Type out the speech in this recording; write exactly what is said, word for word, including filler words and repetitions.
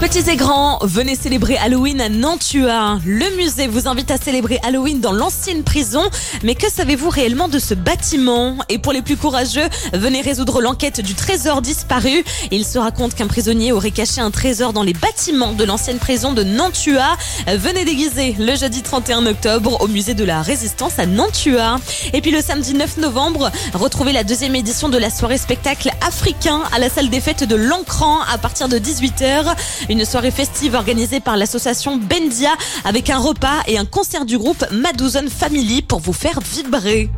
Petits et grands, venez célébrer Halloween à Nantua. Le musée vous invite à célébrer Halloween dans l'ancienne prison. Mais que savez-vous réellement de ce bâtiment? Et pour les plus courageux, venez résoudre l'enquête du trésor disparu. Il se raconte qu'un prisonnier aurait caché un trésor dans les bâtiments de l'ancienne prison de Nantua. Venez déguiser le jeudi trente et un octobre au musée de la Résistance à Nantua. Et puis le samedi neuf novembre, retrouvez la deuxième édition de la soirée spectacle africain à la salle des fêtes de l'Ancran à partir de dix-huit heures. Une soirée festive organisée par l'association Bendia avec un repas et un concert du groupe Madouzone Family pour vous faire vibrer.